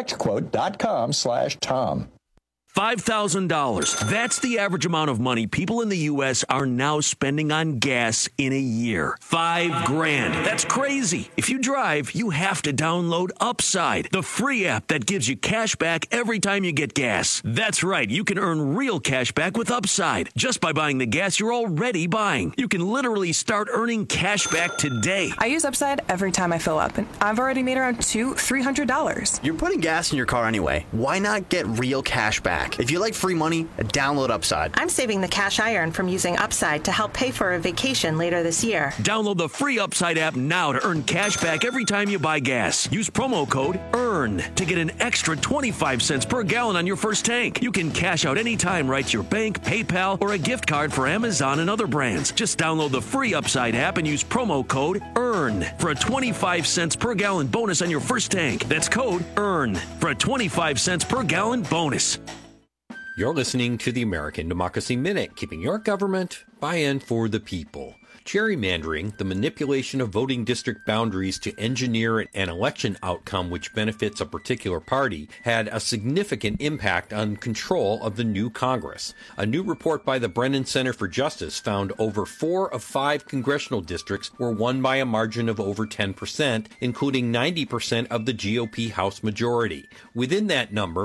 SelectQuote.com/Tom.
$5,000. That's the average amount of money people in the U.S. are now spending on gas in a year. $5,000. That's crazy. If you drive, you have to download Upside, the free app that gives you cash back every time you get gas. That's right. You can earn real cash back with Upside just by buying the gas you're already buying. You can literally start earning cash back today.
I use Upside every time I fill up, and I've already made around $300.
You're putting gas in your car anyway. Why not get real cash back? If you like free money, download Upside.
I'm saving the cash I earn from using Upside to help pay for a vacation later this year.
Download the free Upside app now to earn cash back every time you buy gas. Use promo code EARN to get an extra 25 cents per gallon on your first tank. You can cash out anytime right to your bank, PayPal, or a gift card for Amazon and other brands. Just download the free Upside app and use promo code EARN for a 25 cents per gallon bonus on your first tank. That's code EARN for a 25 cents per gallon bonus.
You're listening to the American Democracy Minute, keeping your government by and for the people. Gerrymandering, the manipulation of voting district boundaries to engineer an election outcome which benefits a particular party, had a significant impact on control of the new Congress. A new report by the Brennan Center for Justice found over 4 of 5 congressional districts were won by a margin of over 10%, including 90% of the GOP House majority. Within that number,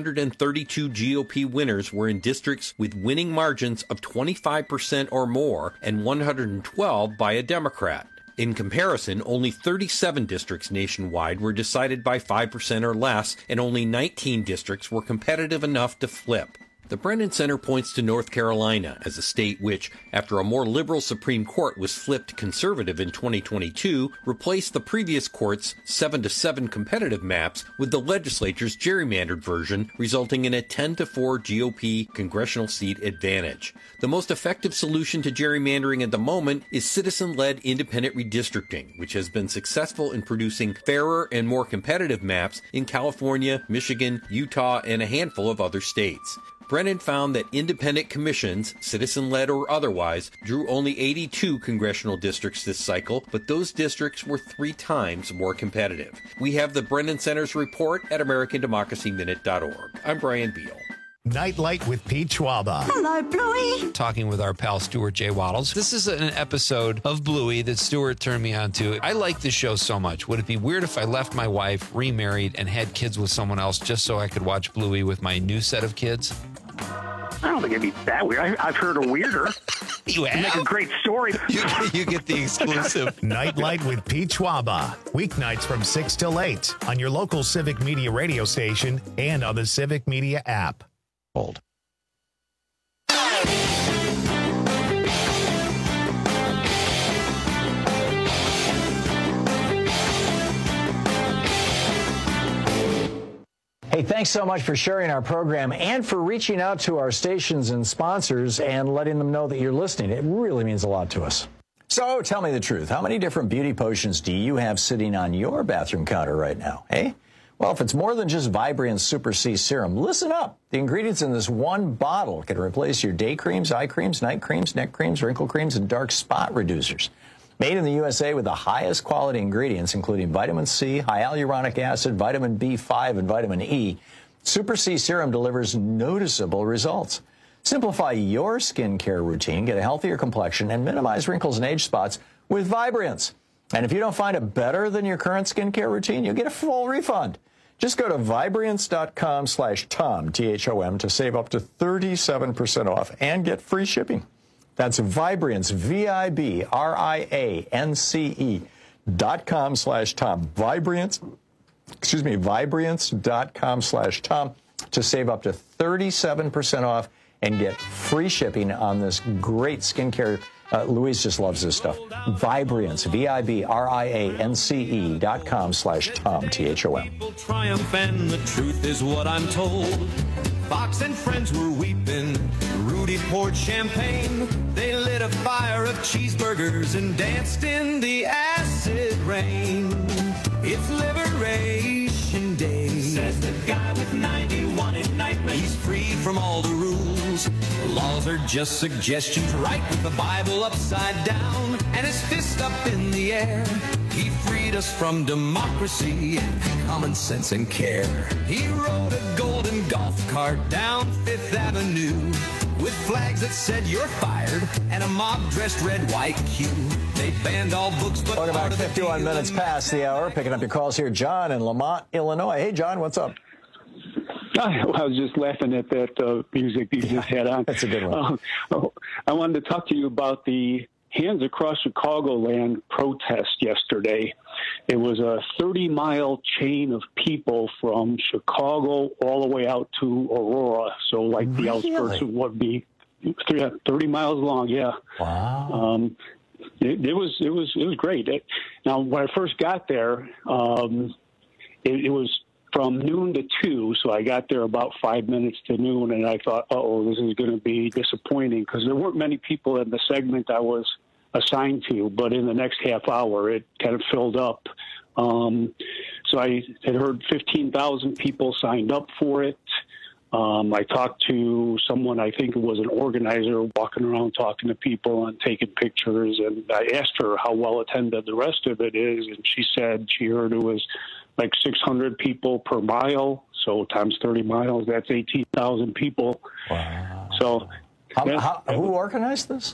132 GOP winners were in districts with winning margins of 25% or more, and 112 by a Democrat. In comparison, only 37 districts nationwide were decided by 5% or less, and only 19 districts were competitive enough to flip. The Brennan Center points to North Carolina as a state which, after a more liberal Supreme Court was flipped conservative in 2022, replaced the previous court's 7-7 competitive maps with the legislature's gerrymandered version, resulting in a 10-4 GOP congressional seat advantage. The most effective solution to gerrymandering at the moment is citizen-led independent redistricting, which has been successful in producing fairer and more competitive maps in California, Michigan, Utah, and a handful of other states. Brennan found that independent commissions, citizen-led or otherwise, drew only 82 congressional districts this cycle, but those districts were 3 times more competitive. We have the Brennan Center's report at AmericanDemocracyMinute.org. I'm Brian Beal.
Nightlight with Pete Schwaba.
Hello, Bluey.
Talking with our pal Stuart J. Waddles. This is an episode of Bluey that Stuart turned me on to. I like this show so much. Would it be weird if I left my wife, remarried, and had kids with someone else just so I could watch Bluey with my new set of kids?
I don't think it'd be that weird. I've heard a weirder.
You have?
Make a great story.
You get the exclusive.
Nightlight with Pete Schwaba. Weeknights from 6 till 8 on your local Civic Media radio station and on the Civic Media app.
Hold. Hey, thanks so much for sharing our program and for reaching out to our stations and sponsors and letting them know that you're listening. It really means a lot to us. So tell me the truth. How many different beauty potions do you have sitting on your bathroom counter right now? Hey? Well, if it's more than just Vibrance Super C Serum, listen up. The ingredients in this one bottle can replace your day creams, eye creams, night creams, neck creams, wrinkle creams, and dark spot reducers. Made in the USA with the highest quality ingredients, including vitamin C, high hyaluronic acid, vitamin B5, and vitamin E, Super C Serum delivers noticeable results. Simplify your skincare routine, get a healthier complexion, and minimize wrinkles and age spots with Vibrance. And if you don't find it better than your current skincare routine, you'll get a full refund. Just go to Vibrance.com/Tom, T-H-O-M, to save up to 37% off and get free shipping. That's Vibrance, Vibrance.com/Tom. Vibrance.com/Tom to save up to 37% off and get free shipping on this great skincare. Louise just loves this stuff. Vibrance, Vibrance.com/Tom, T-H-O-M.
Triumph, and the truth is what I'm told. Fox and friends were weeping. Rudy poured champagne. They lit a fire of cheeseburgers and danced in the acid rain. It's Liberation Day, says the guy with 91 indictments. He's free from all the rules. Laws are just suggestions, right with the Bible upside down and his fist up in the air. He freed us from democracy and common sense and care. He rode a golden golf cart down Fifth Avenue with flags that said you're fired and a mob dressed red, white Q. They banned all books but
Talking about 51 minutes past the hour. Picking up your calls here. John in Lamont, Illinois. Hey, John, what's up?
I was just laughing at that music you just had on.
That's a good one.
I wanted to talk to you about the Hands Across Chicagoland protest yesterday. It was a 30-mile chain of people from Chicago all the way out to Aurora. So like the outskirts of what would be 30 miles long. Yeah.
Wow.
It was great. Now, when I first got there, it was from noon to 2, so I got there about 5 minutes to noon, and I thought, this is going to be disappointing because there weren't many people in the segment I was assigned to, but in the next half hour, it kind of filled up. So I had heard 15,000 people signed up for it. I talked to someone, I think it was an organizer, walking around talking to people and taking pictures, and I asked her how well attended the rest of it is, and she said she heard it was like 600 people per mile, so times 30 miles, that's 18,000 people.
Wow.
So,
who organized this?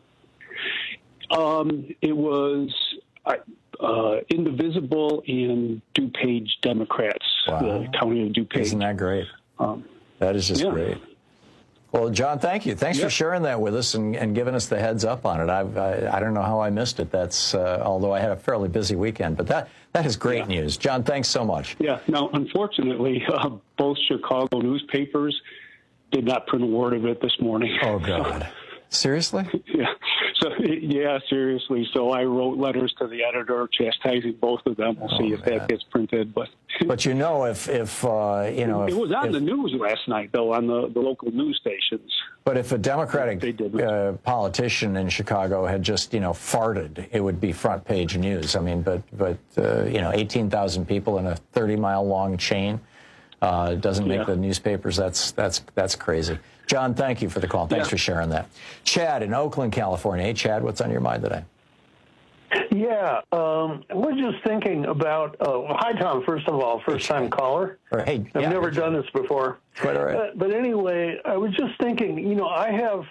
It was Indivisible and DuPage Democrats, the county of DuPage.
Isn't that great? That is just great. Well, John, thank you. Thanks for sharing that with us and giving us the heads up on it. I don't know how I missed it. That's although I had a fairly busy weekend, but that is great news. John, thanks so much.
Yeah. Now, unfortunately, both Chicago newspapers did not print a word of it this morning.
Oh, God. Seriously?
Yeah. So, seriously. So I wrote letters to the editor chastising both of them. We'll see if that gets printed. But
if it was
on the news last night, though, on the local news stations.
But if a Democratic politician in Chicago had just, farted, it would be front page news. I mean, but 18,000 people in a 30-mile long chain doesn't make the newspapers. That's crazy. John, thank you for the call. Thanks for sharing that. Chad in Oakland, California. Hey, Chad, what's on your mind today?
Yeah, we're just thinking about. Hi, Tom. First of all, first-time caller.
Hey,
I've never done this before.
Quite all right.
But anyway, I was just thinking. I have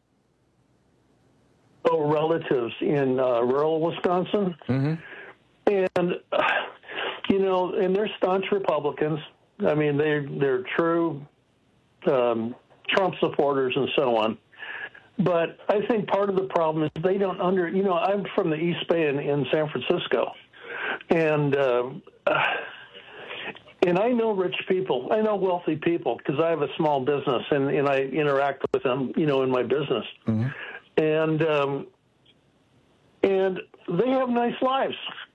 relatives in rural Wisconsin, and and they're staunch Republicans. I mean, they're true Trump supporters and so on. But I think part of the problem is they don't I'm from the East Bay in San Francisco. And I know rich people. I know wealthy people because I have a small business and I interact with them, in my business. Mm-hmm. And they have nice lives.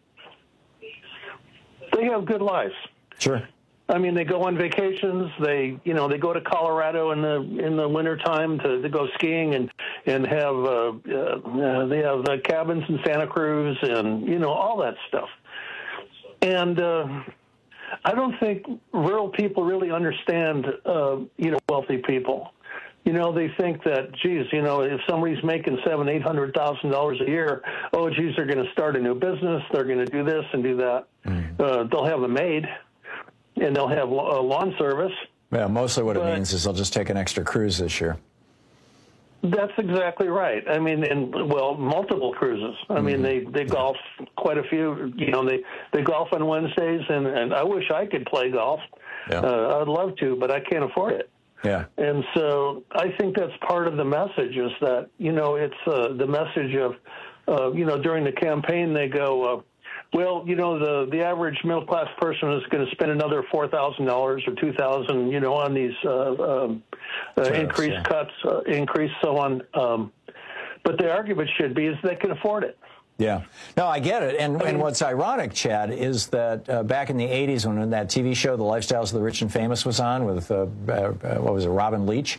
They have good lives.
Sure.
I mean, they go on vacations. They go to Colorado in the wintertime to go skiing and have they have the cabins in Santa Cruz and all that stuff. And I don't think rural people really understand wealthy people. They think that, geez, if somebody's making $700,000-$800,000 a year, oh, geez, they're going to start a new business. They're going to do this and do that. They'll have a maid, and they'll have a lawn service. Yeah,
mostly what it means is they'll just take an extra cruise this year.
That's exactly right. I mean, multiple cruises. I mean, they golf quite a few. They golf on Wednesdays, and I wish I could play golf. Yeah. I'd love to, but I can't afford it.
Yeah.
And so I think that's part of the message is that, it's the message of, during the campaign they go, the average middle-class person is going to spend another $4,000 or $2,000, on these increased cuts, so on. But the argument should be is they can afford it.
Yeah. No, I get it. And what's ironic, Chad, is that back in the 80s when that TV show, The Lifestyles of the Rich and Famous, was on with, Robin Leach?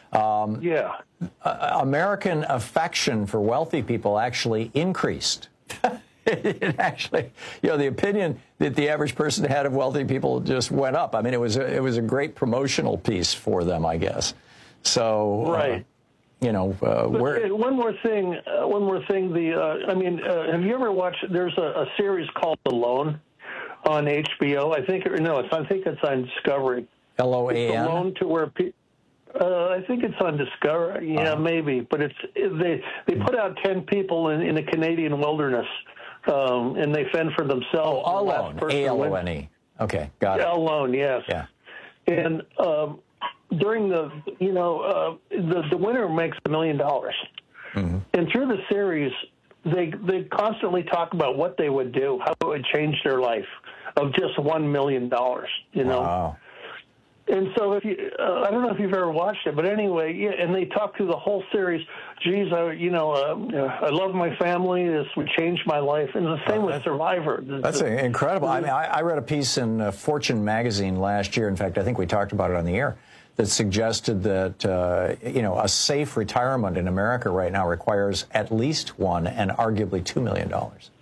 American affection for wealthy people actually increased. It actually, the opinion that the average person had of wealthy people just went up. I mean, it was a great promotional piece for them, I guess. So,
right. One more thing. Have you ever watched? There's a series called Alone on HBO. I think it's on Discovery.
LOAN.
Alone to where I think it's on Discovery. Yeah, maybe. But they put out 10 people in the Canadian wilderness, and they fend for themselves.
Oh, Alone. ALONE. Okay, got it.
Alone. Yes.
Yeah.
And during the winner makes $1 million, and through the series, they constantly talk about what they would do, how it would change their life of just $1 million.
Wow.
And so if you, I don't know if you've ever watched it, but anyway, yeah. And they talk through the whole series. Geez, I love my family. This would change my life. And the same with Survivor.
That's incredible. I mean, I read a piece in Fortune magazine last year. In fact, I think we talked about it on the air. That suggested that a safe retirement in America right now requires at least $1 and arguably $2 million.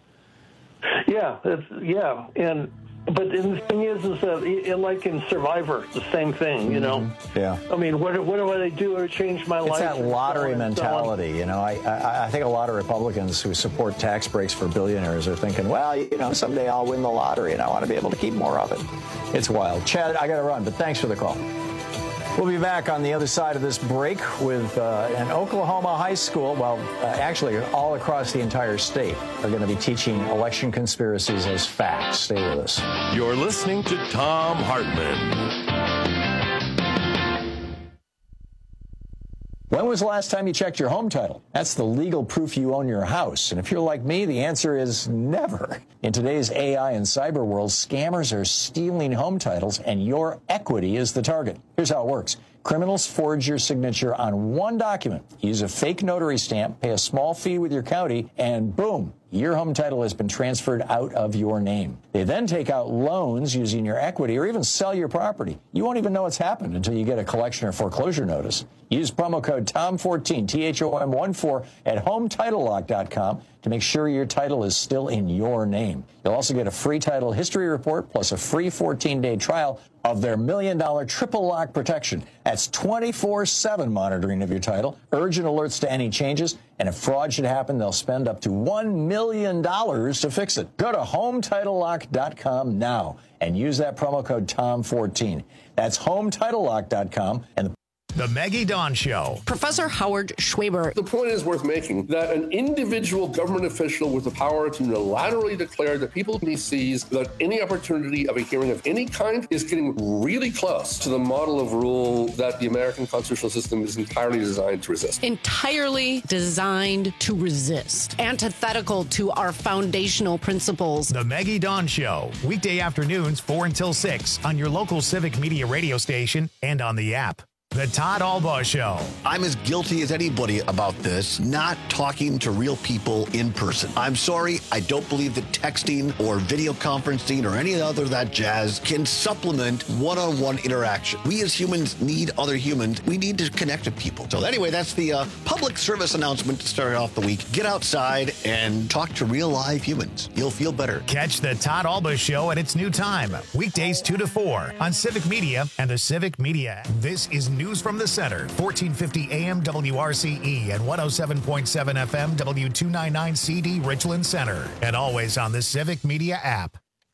Yeah, but the thing is that like in Survivor, the same thing,
Yeah.
I mean, what do they do to change my life?
It's that lottery mentality, I think a lot of Republicans who support tax breaks for billionaires are thinking, well, someday I'll win the lottery and I want to be able to keep more of it. It's wild. Chad, I got to run, but thanks for the call. We'll be back on the other side of this break with an Oklahoma high school, actually all across the entire state, are going to be teaching election conspiracies as facts. Stay with us.
You're listening to Thom Hartmann.
When was the last time you checked your home title? That's the legal proof you own your house. And if you're like me, the answer is never. In today's AI and cyber world, scammers are stealing home titles, and your equity is the target. Here's how it works. Criminals forge your signature on one document, use a fake notary stamp, pay a small fee with your county, and boom, your home title has been transferred out of your name. They then take out loans using your equity or even sell your property. You won't even know what's happened until you get a collection or foreclosure notice. Use promo code TOM14, THOM14, at HomeTitleLock.com to make sure your title is still in your name. You'll also get a free title history report plus a free 14-day trial of their $1 million triple lock protection. That's 24/7 monitoring of your title, urgent alerts to any changes, and if fraud should happen, they'll spend up to $1 million to fix it. Go to HomeTitleLock.com now and use that promo code TOM14. That's HomeTitleLock.com, and
The Maggie Dawn Show.
Professor Howard Schwaber.
The point is worth making that an individual government official with the power to unilaterally declare that people can be seized without any opportunity of a hearing of any kind is getting really close to the model of rule that the American constitutional system is entirely designed to resist.
Entirely designed to resist. Antithetical to our foundational principles.
The Maggie Dawn Show. Weekday afternoons 4 until 6 on your local Civic Media radio station and on the app. The Todd Albaugh Show.
I'm as guilty as anybody about this, not talking to real people in person. I'm sorry, I don't believe that texting or video conferencing or any other of that jazz can supplement one-on-one interaction. We as humans need other humans. We need to connect with people. So anyway, that's the public service announcement to start off the week. Get outside and talk to real live humans. You'll feel better.
Catch the Todd Albaugh Show at its new time. Weekdays 2 to 4 on Civic Media and the Civic Media app. This is News from the Center, 1450 AM WRCE and 107.7 FM W299 CD Richland Center, and always on the Civic Media app.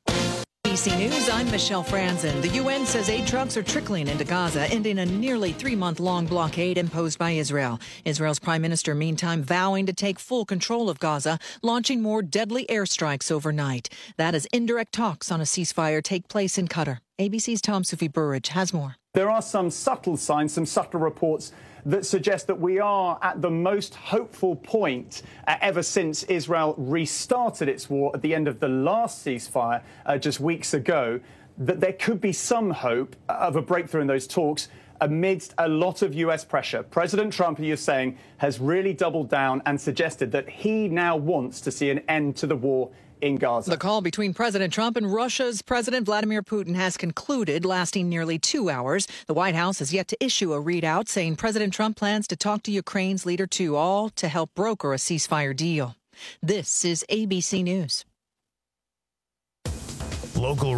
ABC News, I'm Michelle Franzen. The UN says aid trucks are trickling into Gaza, ending a nearly 3-month-long blockade imposed by Israel. Israel's prime minister, meantime, vowing to take full control of Gaza, launching more deadly airstrikes overnight. That as indirect talks on a ceasefire take place in Qatar. ABC's Tom Sufi Burridge has more.
There are some subtle signs, some subtle reports that suggest that we are at the most hopeful point ever since Israel restarted its war at the end of the last ceasefire just weeks ago, that there could be some hope of a breakthrough in those talks amidst a lot of U.S. pressure. President Trump, you're saying, has really doubled down and suggested that he now wants to see an end to the war in Gaza.
The call between President Trump and Russia's President Vladimir Putin has concluded, lasting nearly 2 hours. The White House has yet to issue a readout saying President Trump plans to talk to Ukraine's leader too, all to help broker a ceasefire deal. This is ABC News.
Local